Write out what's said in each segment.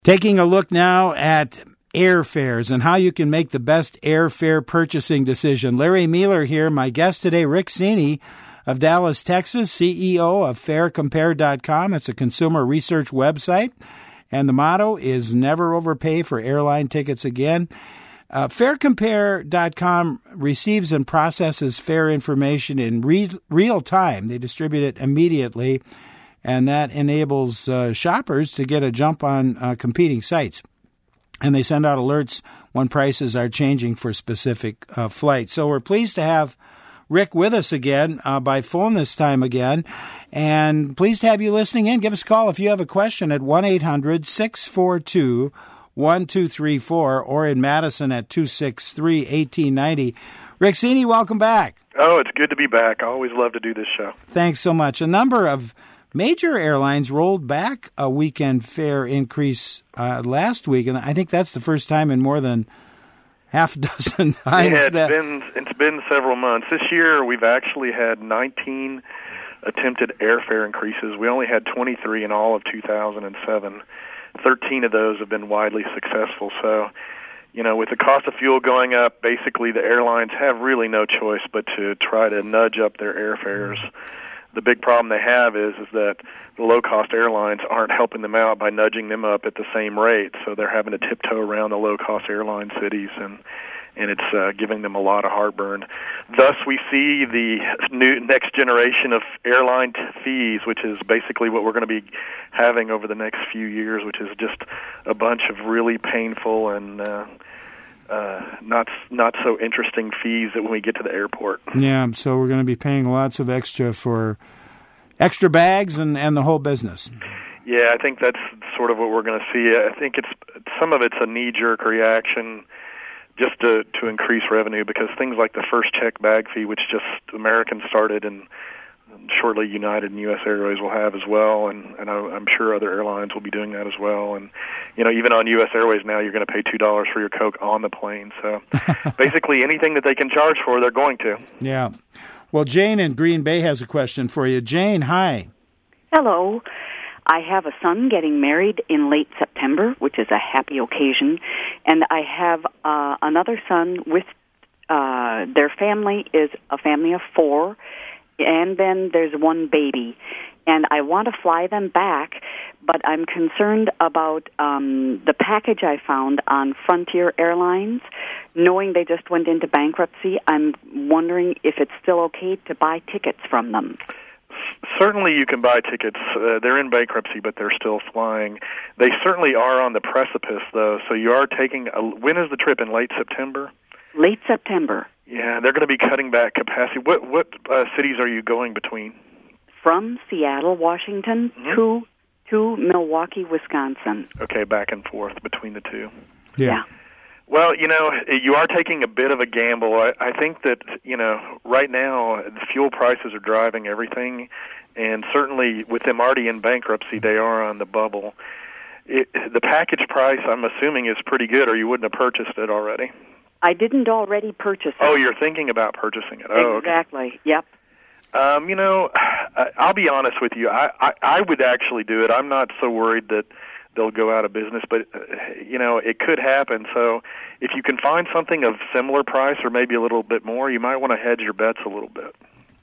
Taking a look now at airfares and how you can make the best airfare purchasing decision. Larry Mueller here. My guest today, Rick Cini of Dallas, Texas, CEO of FareCompare.com. It's a consumer research website, and the motto is never overpay for airline tickets again. FareCompare.com receives and processes fare information in real time. They distribute it immediately, and that enables shoppers to get a jump on competing sites. And they send out alerts when prices are changing for specific flights. So we're pleased to have Rick with us again, by phone this time again. And pleased to have you listening in. Give us a call if you have a question at 1-800-642-1234 or in Madison at 263-1890. Rick Cini, welcome back. Oh, it's good to be back. I always love to do this show. Thanks so much. A number of major airlines rolled back a weekend fare increase last week, and I think that's the first time in more than half a dozen times. Yeah, it's been several months. This year, we've actually had 19 attempted airfare increases. We only had 23 in all of 2007. 13 of those have been widely successful. So, you know, with the cost of fuel going up, basically the airlines have really no choice but to try to nudge up their airfares. The big problem they have is that the low-cost airlines aren't helping them out by nudging them up at the same rate, so they're having to tiptoe around the low-cost airline cities, and it's giving them a lot of heartburn. Thus, we see the new next generation of airline fees, which is basically what we're going to be having over the next few years, which is just a bunch of really painful and not so interesting fees that when we get to the airport. Yeah, so we're going to be paying lots of extra for extra bags and the whole business. Yeah, I think that's sort of what we're going to see. I think some of it's a knee-jerk reaction just to increase revenue, because things like the first check bag fee, which just American started and shortly United and U.S. Airways will have as well, and I'm sure other airlines will be doing that as well. And, you know, even on U.S. Airways now, you're going to pay $2 for your Coke on the plane. So basically anything that they can charge for, they're going to. Yeah. Well, Jane in Green Bay has a question for you. Jane, hi. Hello. I have a son getting married in late September, which is a happy occasion, and I have another son with their family is a family of 4, and then there's one baby. And I want to fly them back, but I'm concerned about the package I found on Frontier Airlines. Knowing they just went into bankruptcy, I'm wondering if it's still okay to buy tickets from them. Certainly you can buy tickets. They're in bankruptcy, but they're still flying. They certainly are on the precipice, though, so you are taking when is the trip, in late September? Late September. Yeah, they're going to be cutting back capacity. What cities are you going between? From Seattle, Washington, to Milwaukee, Wisconsin. Okay, back and forth between the two. Yeah. Well, you know, you are taking a bit of a gamble. I think that, you know, right now the fuel prices are driving everything, and certainly with them already in bankruptcy, they are on the bubble. The package price, I'm assuming, is pretty good, or you wouldn't have purchased it already. I didn't already purchase it. Oh, you're thinking about purchasing it. Oh, exactly. Okay. Yep. You know, I'll be honest with you. I would actually do it. I'm not so worried that they'll go out of business, but, you know, it could happen. So if you can find something of similar price or maybe a little bit more, you might want to hedge your bets a little bit.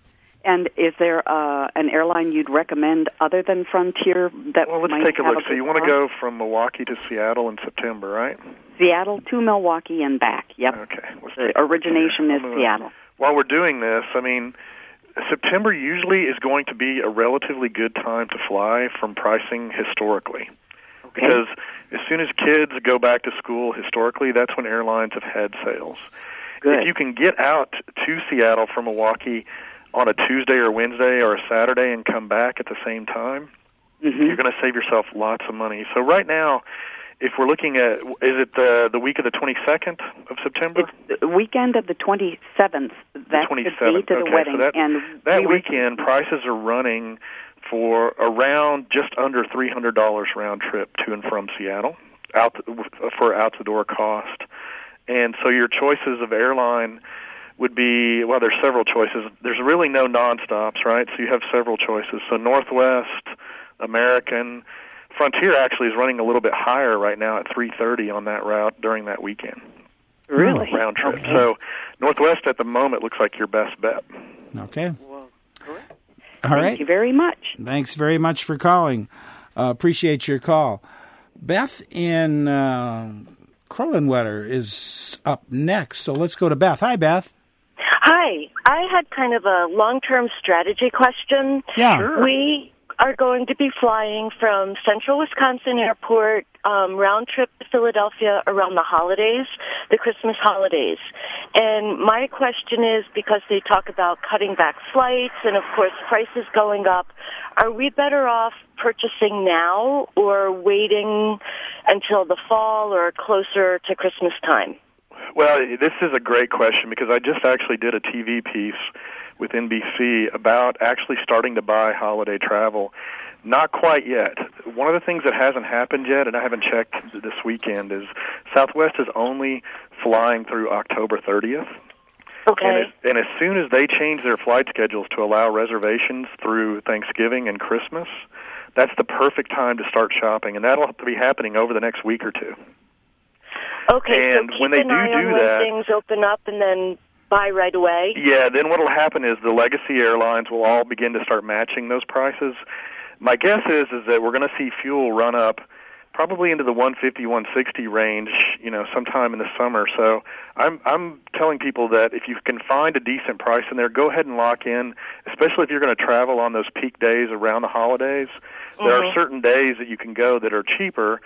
And is there an airline you'd recommend other than Frontier that Well, let's take a look. So you want to go from Milwaukee to Seattle in September, right? Seattle to Milwaukee and back, yep. Okay. The origination is Seattle. While we're doing this, I mean, September usually is going to be a relatively good time to fly from pricing historically. Okay. Because as soon as kids go back to school, historically, that's when airlines have had sales. Good. If you can get out to Seattle from Milwaukee on a Tuesday or Wednesday or a Saturday and come back at the same time, you're going to save yourself lots of money. So right now, if we're looking at, is it the week of the 22nd of September? It's the weekend of the 27th. That's the date of the wedding. So that weekend, prices are running for around just under $300 round trip to and from Seattle for out-the-door cost. And so your choices of airline would be, well, there's several choices. There's really no nonstops, right? So you have several choices. So Northwest, American, Frontier actually is running a little bit higher right now at $330 on that route during that weekend. Really? Round trip. Okay. So Northwest at the moment looks like your best bet. Okay. Well, correct. All right. Thank you very much. Thanks very much for calling. Appreciate your call. Beth in Krolenwetter is up next, so let's go to Beth. Hi, Beth. Hi. I had kind of a long-term strategy question. Yeah. Sure. We are going to be flying from Central Wisconsin Airport, round trip to Philadelphia around the holidays, the Christmas holidays. And my question is, because they talk about cutting back flights and, of course, prices going up, are we better off purchasing now or waiting until the fall or closer to Christmas time? Well, this is a great question because I just actually did a TV piece with NBC about actually starting to buy holiday travel. Not quite yet. One of the things that hasn't happened yet, and I haven't checked this weekend, is Southwest is only flying through October 30th. Okay. And as soon as they change their flight schedules to allow reservations through Thanksgiving and Christmas, that's the perfect time to start shopping, and that'll be happening over the next week or two. Okay, And so keep when they an eye on do when that, things open up and then buy right away? Yeah, then what will happen is the legacy airlines will all begin to start matching those prices. My guess is that we're going to see fuel run up probably into the 150, 160 range, sometime in the summer. So I'm telling people that if you can find a decent price in there, go ahead and lock in, especially if you're going to travel on those peak days around the holidays. There are certain days that you can go that are cheaper.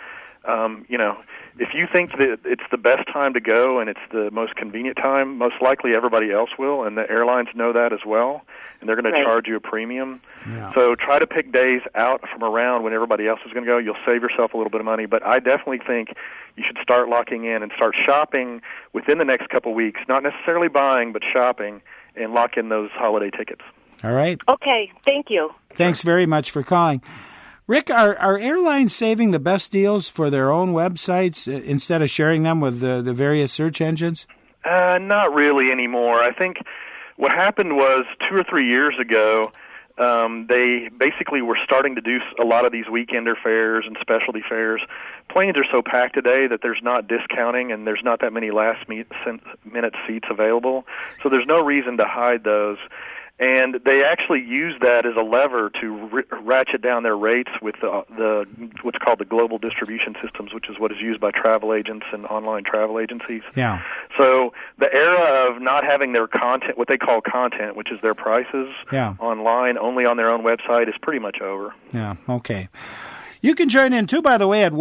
If you think that it's the best time to go and it's the most convenient time, most likely everybody else will, and the airlines know that as well, and they're going to charge you a premium. Yeah. So try to pick days out from around when everybody else is going to go. You'll save yourself a little bit of money, but I definitely think you should start locking in and start shopping within the next couple weeks, not necessarily buying, but shopping, and lock in those holiday tickets. All right. Okay, thank you. Thanks very much for calling. Rick, are airlines saving the best deals for their own websites instead of sharing them with the various search engines? Not really anymore. I think what happened was 2 or 3 years ago, they basically were starting to do a lot of these weekender fares and specialty fares. Planes are so packed today that there's not discounting and there's not that many last-minute seats available, so there's no reason to hide those. And they actually use that as a lever to ratchet down their rates with the what's called the global distribution systems, which is what is used by travel agents and online travel agencies. Yeah. So the era of not having their content, what they call content, which is their prices online, only on their own website, is pretty much over. Yeah, okay. You can join in, too, by the way, at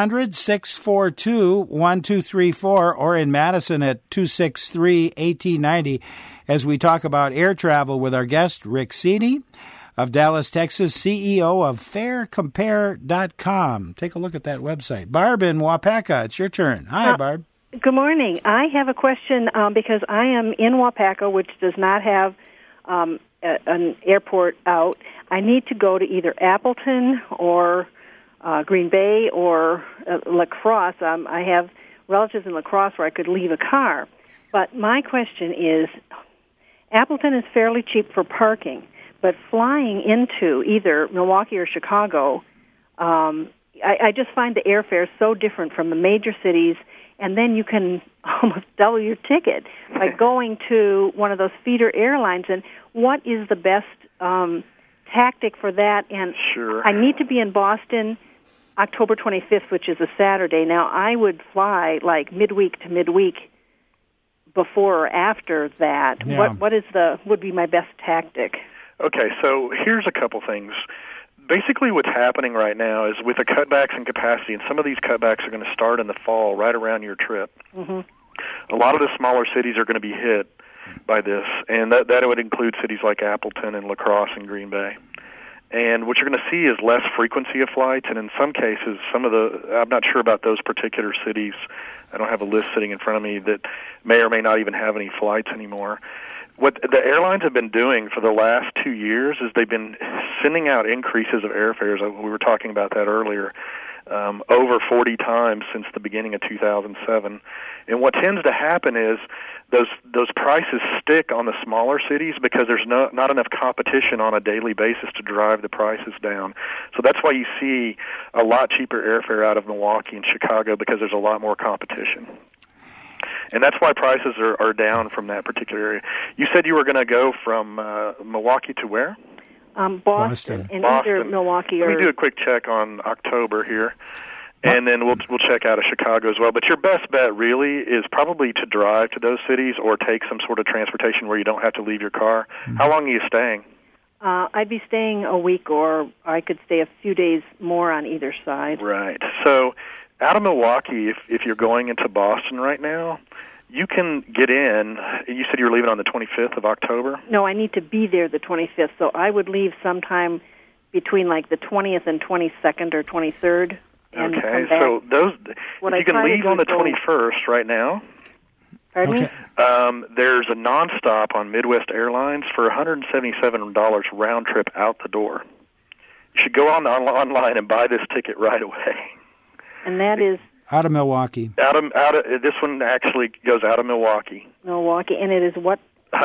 1-800-642-1234 or in Madison at 263-1890 as we talk about air travel with our guest, Rick Cini of Dallas, Texas, CEO of FareCompare.com. Take a look at that website. Barb in Wapaka, it's your turn. Hi, Barb. Good morning. I have a question because I am in Wapaka, which does not have an airport out. I need to go to either Appleton or Green Bay or La Crosse. I have relatives in La Crosse where I could leave a car. But my question is, Appleton is fairly cheap for parking, but flying into either Milwaukee or Chicago, I just find the airfare so different from the major cities, and then you can almost double your ticket by going to one of those feeder airlines. And what is the best tactic for that? And Sure. I need to be in Boston October 25th, which is a Saturday. Now, I would fly like midweek to midweek before or after that. Yeah. What would be my best tactic? Okay, so here's a couple things. Basically what's happening right now is with the cutbacks in capacity, and some of these cutbacks are going to start in the fall, right around your trip. Mm-hmm. A lot of the smaller cities are going to be hit by this, and that would include cities like Appleton and La Crosse and Green Bay. And what you're going to see is less frequency of flights, and in some cases, I'm not sure about those particular cities. I don't have a list sitting in front of me that may or may not even have any flights anymore. What the airlines have been doing for the last 2 years is they've been sending out increases of airfares. We were talking about that earlier. over 40 times since the beginning of 2007. And what tends to happen is those prices stick on the smaller cities because there's not enough competition on a daily basis to drive the prices down. So that's why you see a lot cheaper airfare out of Milwaukee and Chicago, because there's a lot more competition. And that's why prices are down from that particular area. You said you were going to go from Milwaukee to where? Boston. And either Milwaukee or... Let me do a quick check on October here, and then we'll check out of Chicago as well. But your best bet really is probably to drive to those cities or take some sort of transportation where you don't have to leave your car. Mm-hmm. How long are you staying? I'd be staying a week, or I could stay a few days more on either side. Right. So out of Milwaukee, if you're going into Boston right now, you can get in. You said you were leaving on the 25th of October? No, I need to be there the 25th, so I would leave sometime between like the 20th and 22nd or 23rd. And okay, so those, if you can leave on the 21st right now. Pardon me? There's a nonstop on Midwest Airlines for $177 round trip out the door. You should go online and buy this ticket right away. And that is... Out of Milwaukee. Out of this one actually goes out of Milwaukee. Milwaukee, and it is what?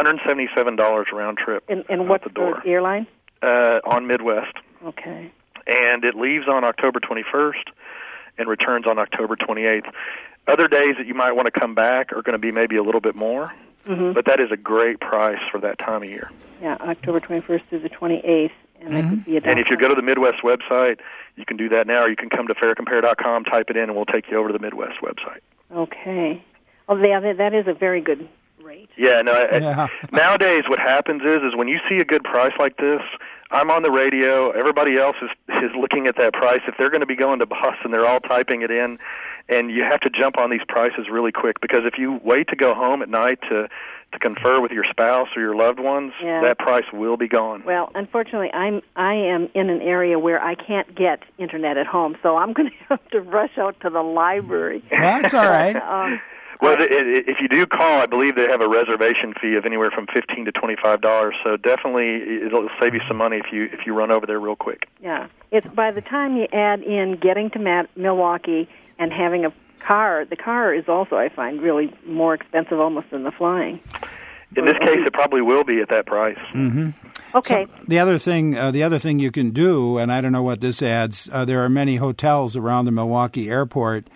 $177 round trip. And what's the airline? On Midwest. Okay. And it leaves on October 21st and returns on October 28th. Other days that you might want to come back are going to be maybe a little bit more, but that is a great price for that time of year. Yeah, October 21st through the 28th. And if you go to the Midwest website, you can do that now, or you can come to farecompare.com, type it in, and we'll take you over to the Midwest website. Okay. Oh, yeah, that is a very good rate. Yeah, no. Nowadays, what happens is when you see a good price like this, I'm on the radio, everybody else is looking at that price. If they're going to be going to Boston, they're all typing it in, and you have to jump on these prices really quick, because if you wait to go home at night to confer with your spouse or your loved ones, that price will be gone. Well, unfortunately, I am in an area where I can't get internet at home, so I'm going to have to rush out to the library. That's all right. Well, if you do call, I believe they have a reservation fee of anywhere from $15 to $25. So definitely, it'll save you some money if you run over there real quick. Yeah, it's by the time you add in getting to Milwaukee and having a car. The car is also, I find, really more expensive almost than the flying. In this case, it probably will be at that price. Mm-hmm. Okay. So the other thing you can do, and I don't know what this adds, there are many hotels around the Milwaukee airport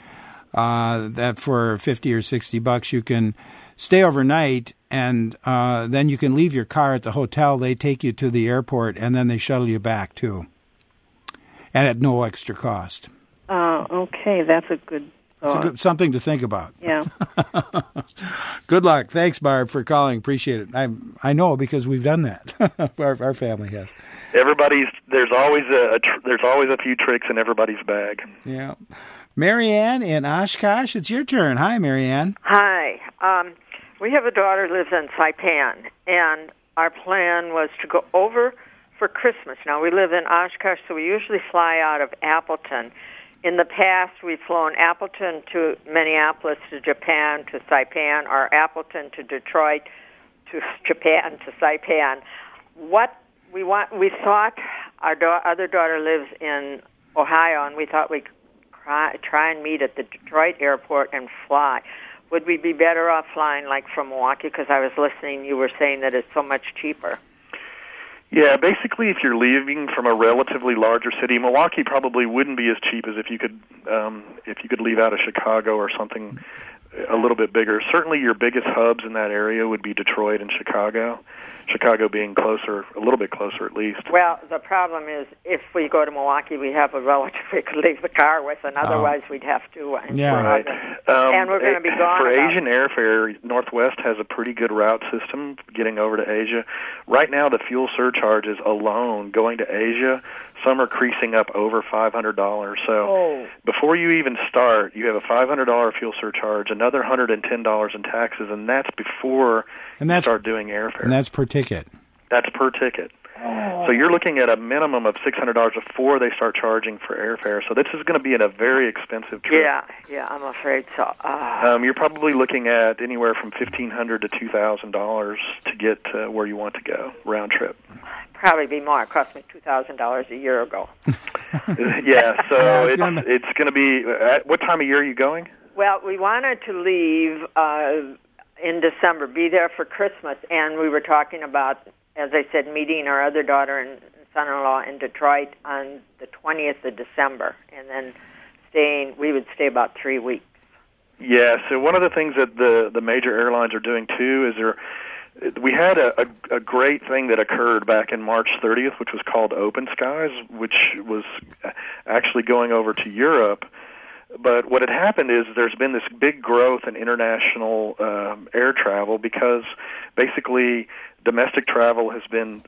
that for $50 or $60 you can stay overnight, and then you can leave your car at the hotel. They take you to the airport, and then they shuttle you back too, and at no extra cost. Okay, that's a good thought. It's something to think about. Yeah. Good luck. Thanks, Barb, for calling. Appreciate it. I know because we've done that. Our family has. There's always a few tricks in everybody's bag. Yeah. Marianne in Oshkosh, it's your turn. Hi, Marianne. Hi. We have a daughter who lives in Saipan, and our plan was to go over for Christmas. Now, we live in Oshkosh, so we usually fly out of Appleton. In the past, we've flown Appleton to Minneapolis, to Japan, to Saipan, or Appleton to Detroit, to Japan, to Saipan. What we thought our other daughter lives in Ohio, and we thought we'd try and meet at the Detroit airport and fly. Would we be better off flying like from Milwaukee? Because I was listening, you were saying that it's so much cheaper. Yeah, basically, if you're leaving from a relatively larger city, Milwaukee probably wouldn't be as cheap as if you could leave out of Chicago or something a little bit bigger. Certainly, your biggest hubs in that area would be Detroit and Chicago. Chicago being closer, a little bit closer at least. Well, the problem is if we go to Milwaukee, we have a relative we could leave the car with, and otherwise we'd have to. Yeah, right. And we're going to be gone. For Asian airfare, Northwest has a pretty good route system getting over to Asia. Right now, the fuel surcharges alone going to Asia, some are creasing up over $500. So before you even start, you have a $500 fuel surcharge, another $110 in taxes, and that's before you start doing airfare. And that's per ticket. That's per ticket. So you're looking at a minimum of $600 before they start charging for airfare. So this is going to be a very expensive trip. Yeah, I'm afraid so. You're probably looking at anywhere from $1,500 to $2,000 to get to where you want to go, round trip. probably be more. It cost me $2,000 a year ago. Yeah, so it's going to be. What time of year are you going? Well, we wanted to leave in December, be there for Christmas, and we were talking about, as I said, meeting our other daughter and son-in-law in Detroit on the 20th of December, and then we would stay about 3 weeks. Yeah, so one of the things that the major airlines are doing, too, is we had a great thing that occurred back in March 30th, which was called Open Skies, which was actually going over to Europe. But what had happened is there's been this big growth in international air travel because basically domestic travel has been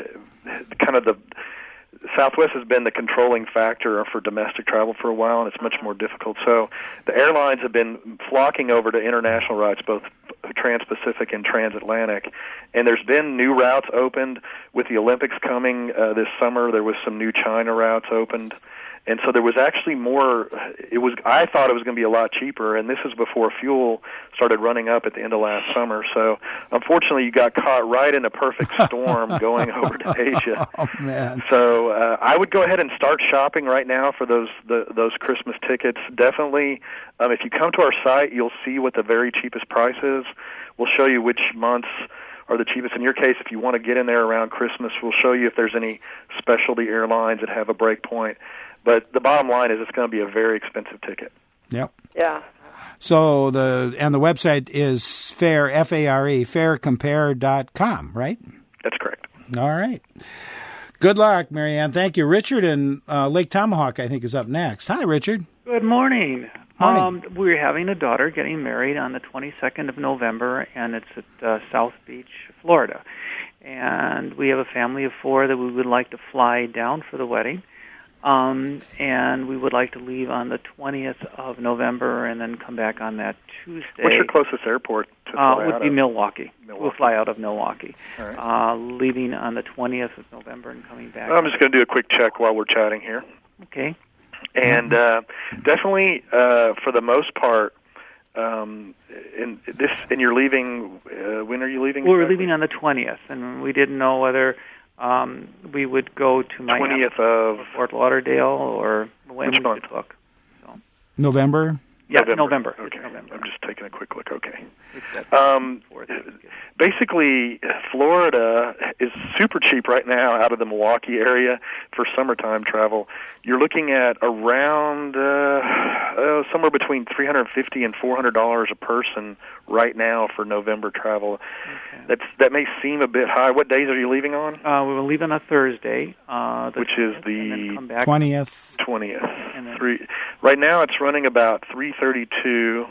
kind of Southwest has been the controlling factor for domestic travel for a while, and it's much more difficult. So the airlines have been flocking over to international routes, both trans-Pacific and transatlantic, and there's been new routes opened. With the Olympics coming this summer, there was some new China routes opened. And so there was actually more. I thought it was going to be a lot cheaper, and this is before fuel started running up at the end of last summer. So unfortunately, you got caught right in a perfect storm going over to Asia. Oh man! So I would go ahead and start shopping right now for those Christmas tickets. Definitely, if you come to our site, you'll see what the very cheapest price is. We'll show you which months are the cheapest. In your case, if you want to get in there around Christmas, we'll show you if there's any specialty airlines that have a break point. But the bottom line is it's going to be a very expensive ticket. Yep. Yeah. So the website is FARE, F-A-R-E, FareCompare.com, right? That's correct. All right. Good luck, Marianne. Thank you. Richard in Lake Tomahawk, I think, is up next. Hi, Richard. Good morning. Morning. We're having a daughter getting married on the 22nd of November, and it's at South Beach, Florida. And we have a family of 4 that we would like to fly down for the wedding. And we would like to leave on the 20th of November and then come back on that Tuesday. What's your closest airport to fly out of? Would be Milwaukee. We'll fly out of Milwaukee. All right. Leaving on the 20th of November and coming back. I'm just going to do a quick check while we're chatting here. Okay. And definitely, for the most part, and you're leaving. When are you leaving? We're leaving on the 20th, and we didn't know whether we would go to Miami, 20th of Fort Lauderdale, or when we could look. So. November? Yeah, November. Okay. November. I'm just taking a quick look. Okay. Basically, Basically, Florida is super cheap right now out of the Milwaukee area for summertime travel. You're looking at around somewhere between $350 and $400 a person right now for November travel. Okay. That may seem a bit high. What days are you leaving on? We will leave on a Thursday, which is the 20th. 20th. Right now, it's running about $332.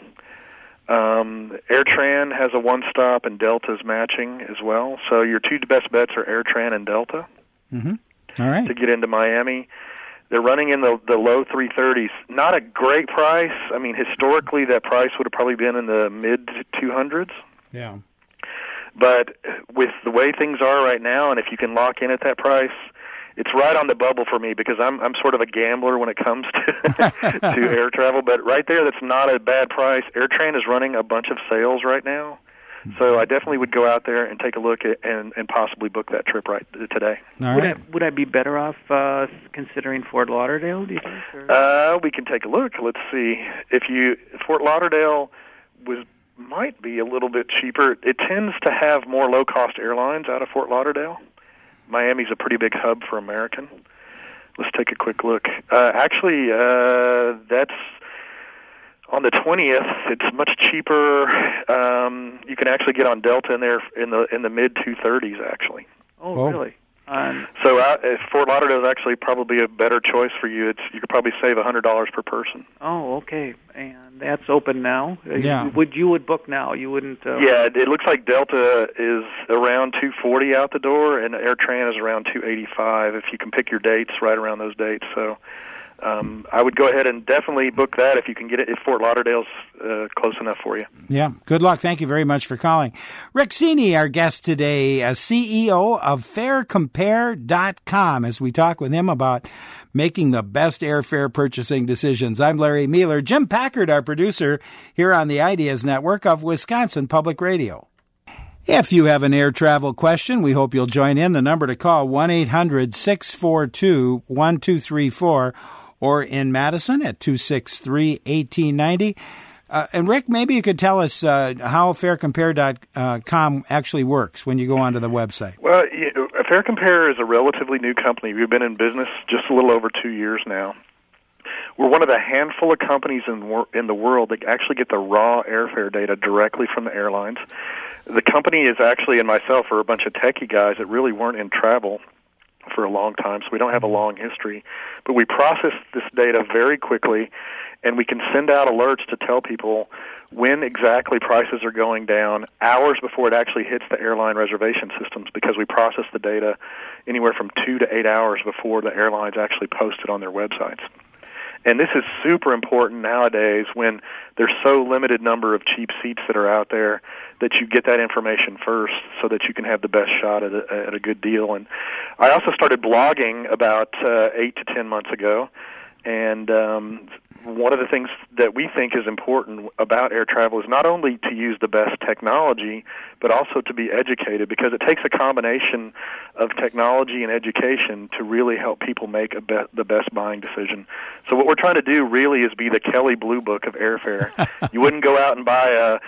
AirTran has a one-stop, and Delta's matching as well. So your 2 best bets are AirTran and Delta. Mm-hmm. All right. To get into Miami. They're running in the low 330s. Not a great price. I mean, historically, that price would have probably been in the mid-200s. Yeah. But with the way things are right now, and if you can lock in at that price, it's right on the bubble for me because I'm sort of a gambler when it comes to to air travel. But right there, that's not a bad price. AirTran is running a bunch of sales right now. So I definitely would go out there and take a look at and possibly book that trip right today. All right. Would I be better off considering Fort Lauderdale, do you think? Or? We can take a look. Let's see. Fort Lauderdale might be a little bit cheaper. It tends to have more low-cost airlines out of Fort Lauderdale. Miami's a pretty big hub for American. Let's take a quick look. Actually, that's on the 20th. It's much cheaper. You can actually get on Delta in there in the mid 230s. Actually. Oh, really? So Fort Lauderdale is actually probably a better choice for you. You could probably save $100 per person. Oh, okay. And that's open now. Yeah. You would book now? You wouldn't? Yeah, it looks like Delta is around $240 out the door, and AirTran is around $285. If you can pick your dates right around those dates, so. I would go ahead and definitely book that if you can get it, if Fort Lauderdale's close enough for you. Yeah, good luck. Thank you very much for calling. Rick Cini, our guest today, CEO of FareCompare.com, as we talk with him about making the best airfare purchasing decisions. I'm Larry Mueller. Jim Packard, our producer, here on the Ideas Network of Wisconsin Public Radio. If you have an air travel question, we hope you'll join in. The number to call, 1-800-642-1234, or in Madison at 263-1890. And Rick, maybe you could tell us how FairCompare.com actually works when you go onto the website. Well, FairCompare is a relatively new company. We've been in business just a little over 2 years now. We're one of the handful of companies in the world that actually get the raw airfare data directly from the airlines. The company is actually, and myself, are a bunch of techie guys that really weren't in travel for a long time, so we don't have a long history. But we process this data very quickly, and we can send out alerts to tell people when exactly prices are going down hours before it actually hits the airline reservation systems, because we process the data anywhere from 2 to 8 hours before the airlines actually post it on their websites. And this is super important nowadays when there's so limited number of cheap seats that are out there, that you get that information first so that you can have the best shot at a good deal. And I also started blogging about 8 to 10 months ago, and one of the things that we think is important about air travel is not only to use the best technology, but also to be educated, because it takes a combination of technology and education to really help people make the best buying decision. So what we're trying to do really is be the Kelley Blue Book of airfare. You wouldn't go out and buy a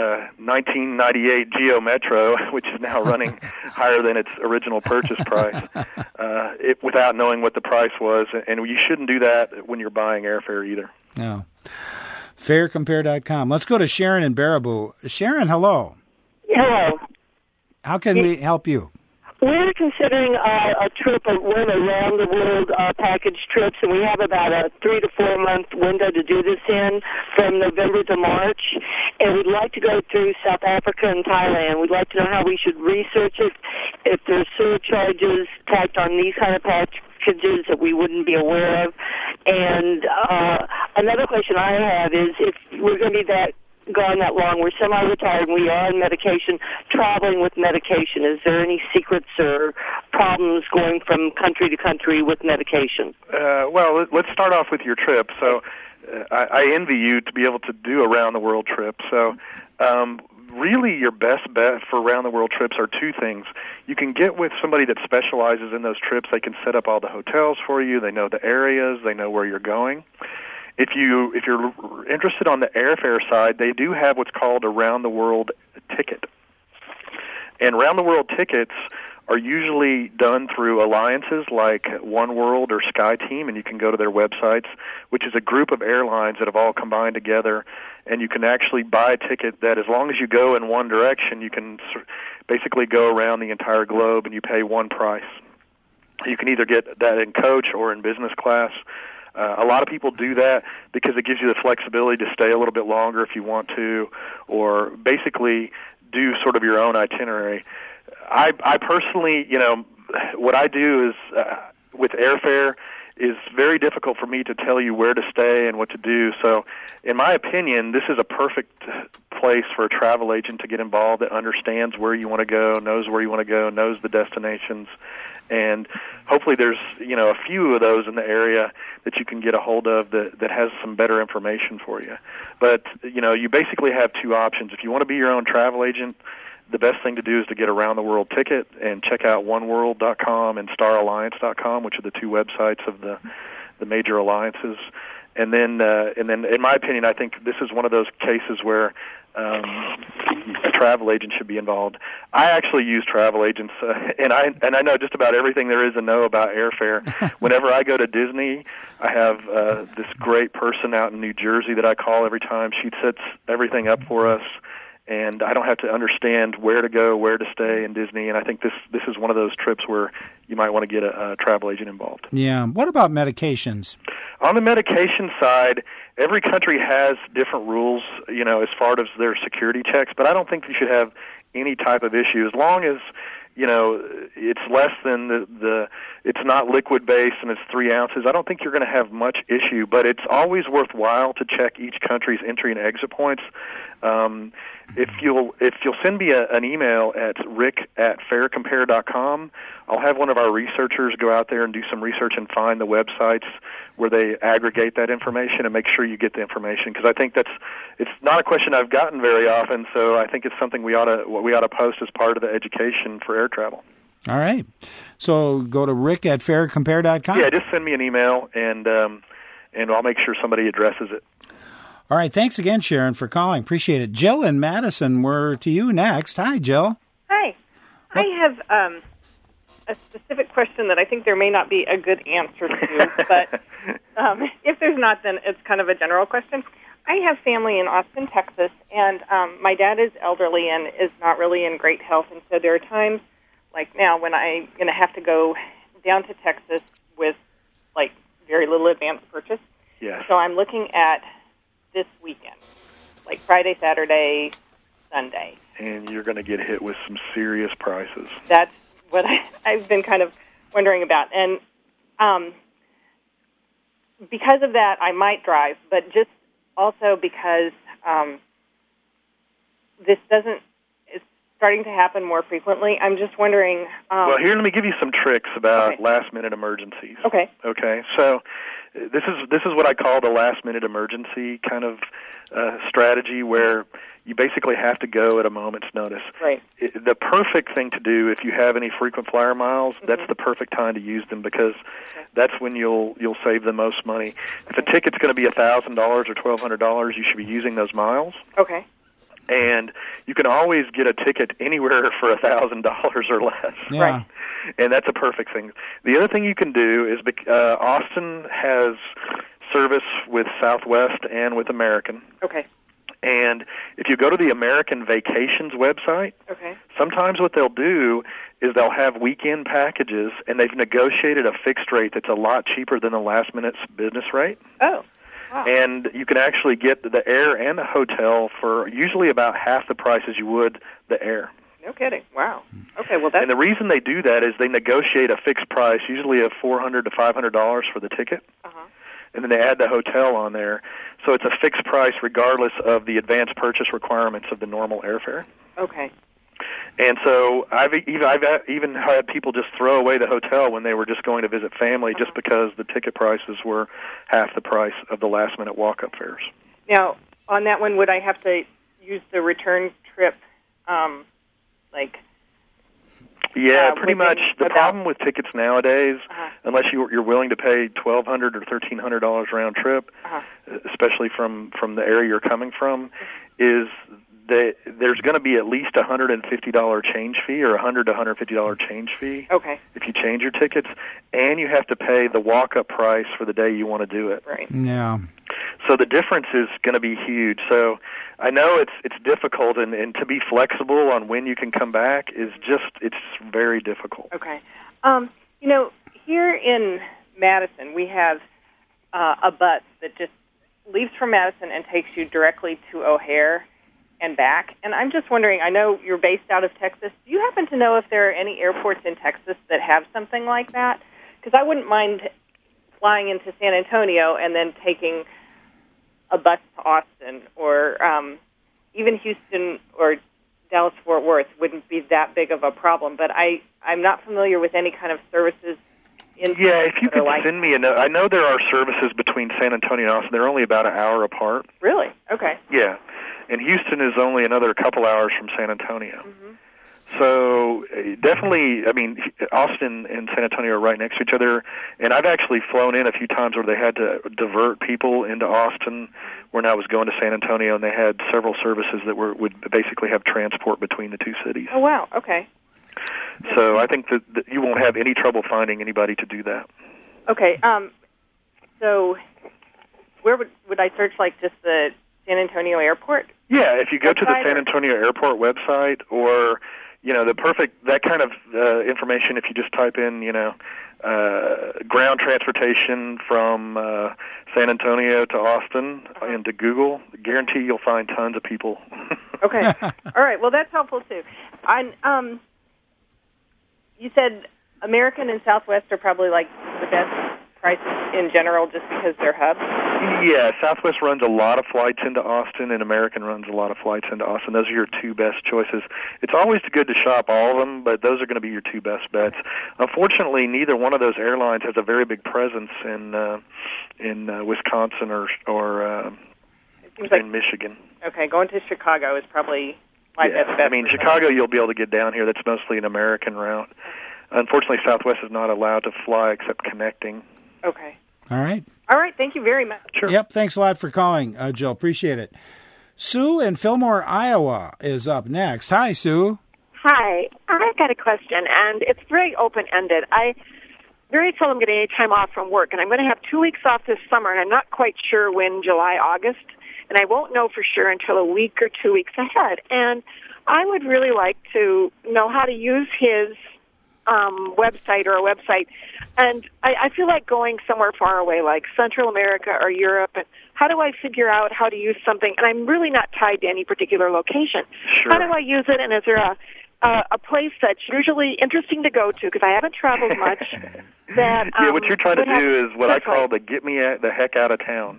1998 Geo Metro, which is now running higher than its original purchase price, without knowing what the price was, and you shouldn't do that when you're buying airfare either. No. FairCompare.com. Let's go to Sharon in Baraboo. Sharon, hello. Hello. How can we help you? We're considering a trip, one around-the-world package trips, and we have about a 3 to 4 month window to do this in, from November to March. And we'd like to go through South Africa and Thailand. We'd like to know how we should research it, if there's surcharges tacked on these kind of packages that we wouldn't be aware of. And another question I have is, if we're going to be gone that long, we're semi-retired, and we are on medication, traveling with medication, is there any secrets or problems going from country to country with medication? Well, let's start off with your trip. So I envy you to be able to do a round-the-world trip. So really your best bet for round-the-world trips are two things. You can get with somebody that specializes in those trips. They can set up all the hotels for you. They know the areas. They know where you're going. If you're interested on the airfare side, they do have what's called a round-the-world ticket. And round-the-world tickets are usually done through alliances like One World or SkyTeam, and you can go to their websites, which is a group of airlines that have all combined together, and you can actually buy a ticket that, as long as you go in one direction, you can basically go around the entire globe, and you pay one price. You can either get that in coach or in business class. A lot of people do that because it gives you the flexibility to stay a little bit longer if you want to, or basically do sort of your own itinerary. I personally, what I do is, with airfare, is very difficult for me to tell you where to stay and what to do. So, in my opinion, this is a perfect place for a travel agent to get involved that understands where you want to go, knows where you want to go, knows the destinations. And hopefully there's, a few of those in the area that you can get a hold of that has some better information for you. But, you basically have two options. If you want to be your own travel agent, the best thing to do is to get a round-the-world ticket and check out oneworld.com and staralliance.com, which are the two websites of the major alliances. And then, in my opinion, I think this is one of those cases where a travel agent should be involved. I actually use travel agents, and I know just about everything there is to know about airfare. Whenever I go to Disney, I have this great person out in New Jersey that I call every time. She sets everything up for us, and I don't have to understand where to go, where to stay in Disney. And I think this is one of those trips where you might want to get a travel agent involved. Yeah. What about medications? On the medication side, every country has different rules, as far as their security checks, but I don't think you should have any type of issue as long as, it's less than it's not liquid based and it's 3 ounces. I don't think you're going to have much issue, but it's always worthwhile to check each country's entry and exit points. If you'll send me an email at rick@faircompare.com, I'll have one of our researchers go out there and do some research and find the websites where they aggregate that information and make sure you get the information, because I think it's not a question I've gotten very often, so I think it's something we ought to post as part of the education for air travel. All right. So go to rick@faircompare.com. Yeah, just send me an email, and I'll make sure somebody addresses it. All right. Thanks again, Sharon, for calling. Appreciate it. Jill in Madison, we're to you next. Hi, Jill. Hi. I have a specific question that I think there may not be a good answer to, but if there's not, then it's kind of a general question. I have family in Austin, Texas, and my dad is elderly and is not really in great health, and so there are times like now when I'm going to have to go down to Texas with, like, very little advance purchase. Yes. So I'm looking at this weekend, like Friday, Saturday, Sunday. And you're going to get hit with some serious prices. That's what I've been kind of wondering about. And because of that, I might drive, but just also because this it's starting to happen more frequently. I'm just wondering... well, here, let me give you some tricks about last-minute emergencies. Okay. Okay, so this is what I call the last-minute emergency kind of strategy, where you basically have to go at a moment's notice. Right. The perfect thing to do, if you have any frequent flyer miles, that's the perfect time to use them, because that's when you'll save the most money. If a ticket's going to be $1,000 or $1,200, you should be using those miles. Okay. And you can always get a ticket anywhere for $1,000 or less. Yeah. Right. And that's a perfect thing. The other thing you can do is Austin has service with Southwest and with American. Okay. And if you go to the American Vacations website, sometimes what they'll do is they'll have weekend packages, and they've negotiated a fixed rate that's a lot cheaper than the last-minute business rate. Oh. Wow. And you can actually get the air and the hotel for usually about half the price as you would the air. No kidding. Wow. Okay, well, that's... And the reason they do that is they negotiate a fixed price, usually of $400 to $500 for the ticket, and then they add the hotel on there. So it's a fixed price regardless of the advanced purchase requirements of the normal airfare. Okay. And so I've even had people just throw away the hotel when they were just going to visit family just because the ticket prices were half the price of the last-minute walk-up fares. Now, on that one, would I have to use the return trip, Yeah, pretty much. The problem with tickets nowadays, unless you're willing to pay $1,200 or $1,300 round trip, especially from the area you're coming from, is that there's going to be at least a $150 change fee or $100 to $150 change fee if you change your tickets, and you have to pay the walk-up price for the day you want to do it. Right. Yeah. So the difference is going to be huge. So I know it's difficult, and to be flexible on when you can come back it's very difficult. Okay. Here in Madison, we have a bus that just leaves from Madison and takes you directly to O'Hare and back. And I'm just wondering, I know you're based out of Texas. Do you happen to know if there are any airports in Texas that have something like that? Because I wouldn't mind flying into San Antonio and then taking a bus to Austin, or even Houston or Dallas-Fort Worth wouldn't be that big of a problem. But I'm not familiar with any kind of services in Texas. Yeah, if you could send me a note. I know there are services between San Antonio and Austin. They're only about an hour apart. Really? Okay. Yeah. And Houston is only another couple hours from San Antonio. So definitely, I mean, Austin and San Antonio are right next to each other. And I've actually flown in a few times where they had to divert people into Austin when I was going to San Antonio, and they had several services that would basically have transport between the two cities. Oh, wow. Okay. So I think that you won't have any trouble finding anybody to do that. Okay. So where would I search, like, just the San Antonio airport? Yeah, if you go to the San Antonio airport website, or, that kind of information, if you just type in, ground transportation from San Antonio to Austin into Google, guarantee you'll find tons of people. Okay. All right. Well, that's helpful, too. You said American and Southwest are probably, like, the best prices in general just because they're hubs? Yeah, Southwest runs a lot of flights into Austin, and American runs a lot of flights into Austin. Those are your two best choices. It's always good to shop all of them, but those are going to be your two best bets. Unfortunately, neither one of those airlines has a very big presence in Wisconsin or in Michigan. Okay, going to Chicago is probably my best bet. I mean, Chicago you'll be able to get down here. That's mostly an American route. Unfortunately, Southwest is not allowed to fly except connecting. Okay. All right. All right, thank you very much. Sure. Yep, thanks a lot for calling, Jill. Appreciate it. Sue in Fillmore, Iowa is up next. Hi, Sue. Hi. I've got a question, and it's very open-ended. I very seldom get any time off from work, and I'm going to have 2 weeks off this summer, and I'm not quite sure when, July, August, and I won't know for sure until a week or 2 weeks ahead. And I would really like to know how to use his website or a website. And I feel like going somewhere far away, like Central America or Europe. And how do I figure out how to use something? And I'm really not tied to any particular location. Sure. How do I use it? And is there a place that's usually interesting to go to? Because I haven't traveled much. That yeah, what you're trying to do is what I call the get me the heck out of town.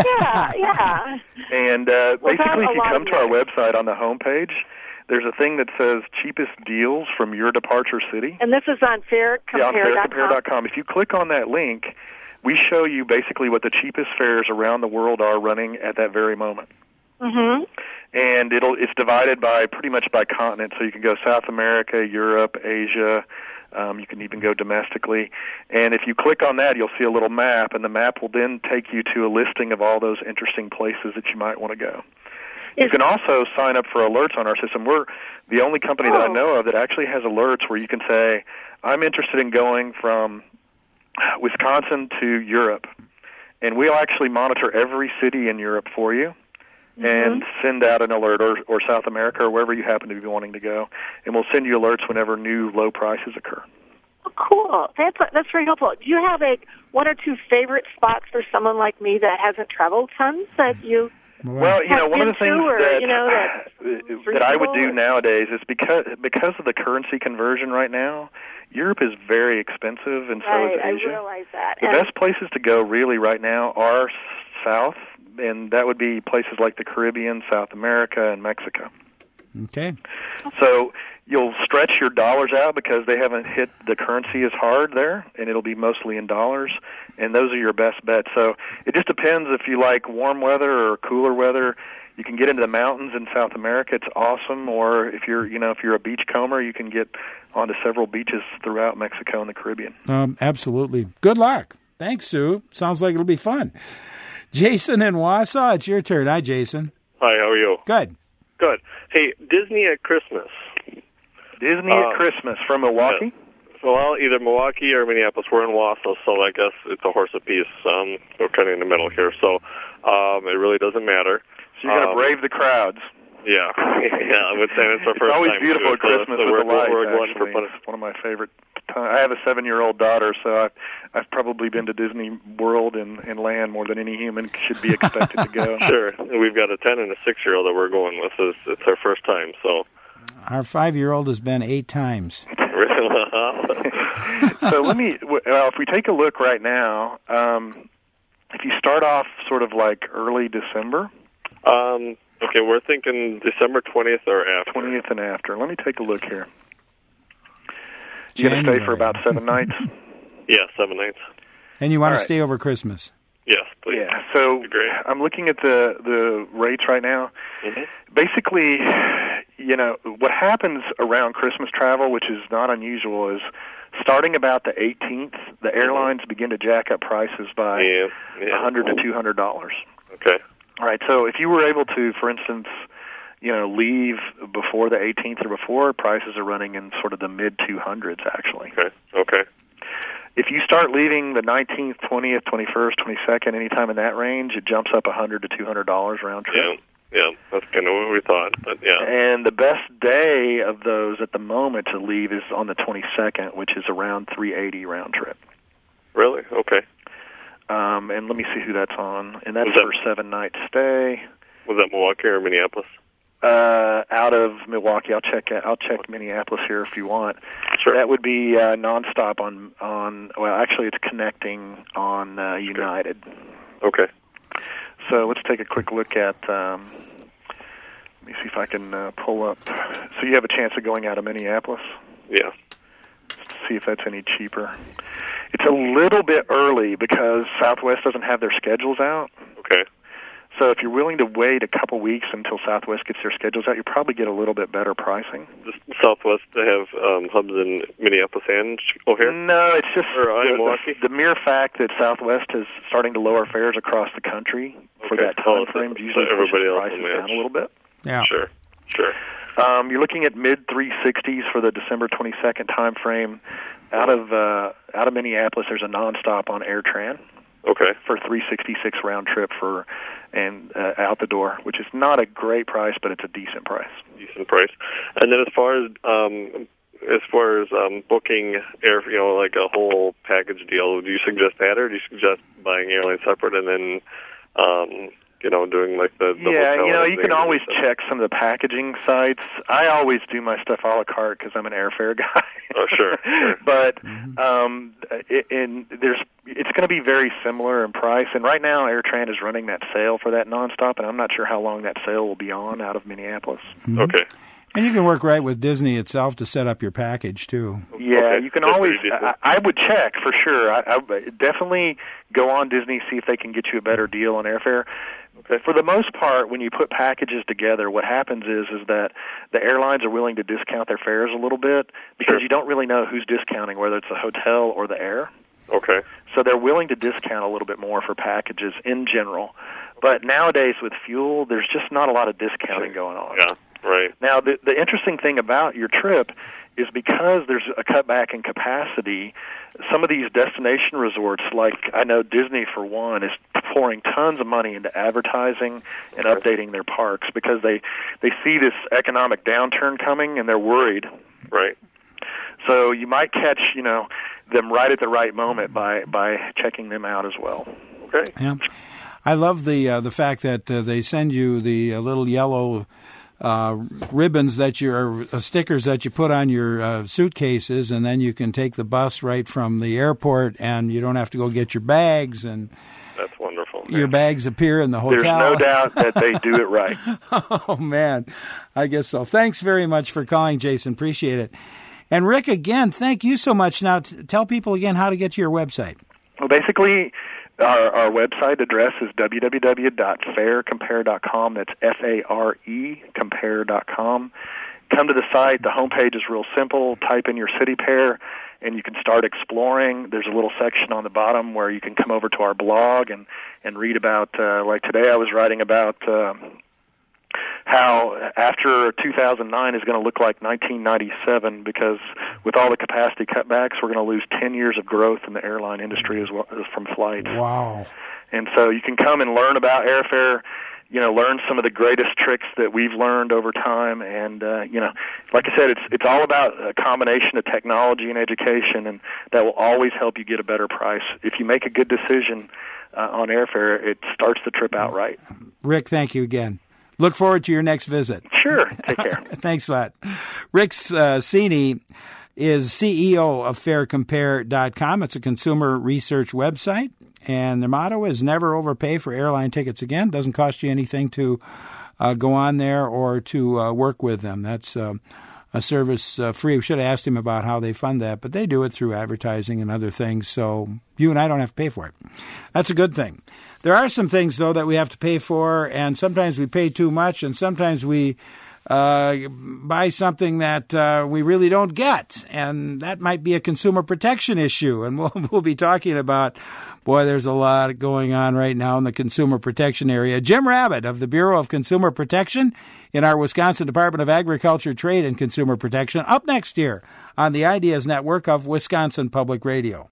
Yeah. And basically, if you come to our website on the homepage, there's a thing that says cheapest deals from your departure city. And this is on faircompare.com. Yeah, on faircompare.com. If you click on that link, we show you basically what the cheapest fares around the world are running at that very moment. Mm-hmm. And it's divided by pretty much by continent, so you can go South America, Europe, Asia. You can even go domestically. And if you click on that, you'll see a little map, and the map will then take you to a listing of all those interesting places that you might want to go. You can also sign up for alerts on our system. We're the only company that I know of that actually has alerts where you can say, I'm interested in going from Wisconsin to Europe. And we'll actually monitor every city in Europe for you and send out an alert, or South America or wherever you happen to be wanting to go. And we'll send you alerts whenever new low prices occur. Oh, cool. That's very helpful. Do you have one or two favorite spots for someone like me that hasn't traveled tons that you... Well, one of the things that I would do nowadays is because of the currency conversion right now, Europe is very expensive, and so is Asia. I realize that. The best places to go really right now are south, and that would be places like the Caribbean, South America, and Mexico. Okay. So you'll stretch your dollars out because they haven't hit the currency as hard there, and it'll be mostly in dollars, and those are your best bets. So it just depends if you like warm weather or cooler weather. You can get into the mountains in South America. It's awesome. Or if you're a beachcomber, you can get onto several beaches throughout Mexico and the Caribbean. Absolutely. Good luck. Thanks, Sue. Sounds like it'll be fun. Jason in Wausau, it's your turn. Hi, Jason. Hi, how are you? Good. Good. Hey, Disney at Christmas. Disney at Christmas from Milwaukee? Yeah. Well, either Milwaukee or Minneapolis. We're in Wausau, so I guess it's a horse apiece. We're kind of in the middle here, so it really doesn't matter. So you're going to brave the crowds. Yeah. Yeah, I would say it's our first time. It's always beautiful at Christmas with the lights, actually. It's one of my favorite times. I have a 7-year-old daughter, so I've probably been to Disney World and Land more than any human should be expected to go. Sure. We've got a 10 and a 6-year-old that we're going with. It's our first time, so... Our 5-year-old has been 8 times. So if we take a look right now, if you start off sort of like early December. Okay, we're thinking December 20th or after. 20th and after. Let me take a look here. You're going to stay for about 7 nights? Yeah, 7 nights. And you want to stay over Christmas? Yes, please. Yeah, so I'm looking at the rates right now. Mm-hmm. Basically, what happens around Christmas travel, which is not unusual, is starting about the 18th, the airlines begin to jack up prices by $100 to $200. Okay. All right, so if you were able to, for instance, leave before the 18th or before, prices are running in sort of the mid-200s, actually. Okay. If you start leaving the 19th, 20th, 21st, 22nd, anytime in that range, it jumps up $100 to $200 round trip. Yeah, that's kind of what we thought. But and the best day of those at the moment to leave is on the 22nd, which is around $380 round trip. Really? Okay. And let me see who that's on. And that's for 7-night stay. Was that Milwaukee or Minneapolis? Out of Milwaukee. I'll check Minneapolis here if you want. Sure. That would be nonstop on. Well, actually, it's connecting on United. Okay. So let's take a quick look at, let me see if I can pull up. So you have a chance of going out of Minneapolis? Yeah. Just to see if that's any cheaper. It's a little bit early because Southwest doesn't have their schedules out. Okay. So if you're willing to wait a couple weeks until Southwest gets their schedules out, you'll probably get a little bit better pricing. Does Southwest have hubs in Minneapolis and O'Hare? No, it's just Milwaukee? the mere fact that Southwest is starting to lower fares across the country for that time frame usually everybody else prices down a little bit. Yeah. Sure. You're looking at mid 360s for the December 22nd time frame. Out of Minneapolis, there's a nonstop on AirTran. Okay. For $366 round trip out the door, which is not a great price, but it's a decent price. And then as far as booking air, like a whole package deal, do you suggest that, or do you suggest buying airline separate and then doing like the hotel? You can always check some of the packaging sites. I always do my stuff a la carte because I'm an airfare guy. Oh, sure. But it's going to be very similar in price. And right now, AirTran is running that sale for that nonstop, and I'm not sure how long that sale will be on out of Minneapolis. Mm-hmm. Okay. And you can work right with Disney itself to set up your package, too. Yeah, okay. You can always, I would check for sure. I definitely go on Disney, see if they can get you a better deal on airfare. Okay. For the most part, when you put packages together, what happens is that the airlines are willing to discount their fares a little bit because you don't really know who's discounting, whether it's the hotel or the air. Okay. So they're willing to discount a little bit more for packages in general. But nowadays with fuel, there's just not a lot of discounting going on. Yeah, right. Now, the interesting thing about your trip is because there's a cutback in capacity, some of these destination resorts, like I know Disney for one, is pouring tons of money into advertising and updating their parks because they see this economic downturn coming and they're worried. Right. So you might catch, them right at the right moment by checking them out as well. Okay. Yeah. I love the fact that they send you the little yellow ribbons stickers that you put on your suitcases, and then you can take the bus right from the airport, and you don't have to go get your bags, and that's wonderful. Your bags appear in the hotel. There's no doubt that they do it right. Oh man, I guess so. Thanks very much for calling, Jason. Appreciate it. And Rick, again, thank you so much. Now, tell people again how to get to your website. Well, basically, our website address is www.farecompare.com. That's F-A-R-E, compare.com. Come to the site. The homepage is real simple. Type in your city pair, and you can start exploring. There's a little section on the bottom where you can come over to our blog and read about, like today I was writing about how after 2009 is going to look like 1997 because with all the capacity cutbacks, we're going to lose 10 years of growth in the airline industry as well as from flights. Wow. And so you can come and learn about airfare, learn some of the greatest tricks that we've learned over time. And, like I said, it's all about a combination of technology and education, and that will always help you get a better price. If you make a good decision on airfare, it starts the trip out right. Rick, thank you again. Look forward to your next visit. Sure. Take care. Thanks a lot. Rick Cini is CEO of FareCompare.com. It's a consumer research website, and their motto is never overpay for airline tickets again. Doesn't cost you anything to go on there or to work with them. That's a service free. We should have asked him about how they fund that, but they do it through advertising and other things, so you and I don't have to pay for it. That's a good thing. There are some things, though, that we have to pay for, and sometimes we pay too much, and sometimes we buy something that we really don't get, and that might be a consumer protection issue, and we'll be talking about, boy, there's a lot going on right now in the consumer protection area. Jim Rabbit of the Bureau of Consumer Protection in our Wisconsin Department of Agriculture, Trade, and Consumer Protection, up next here on the Ideas Network of Wisconsin Public Radio.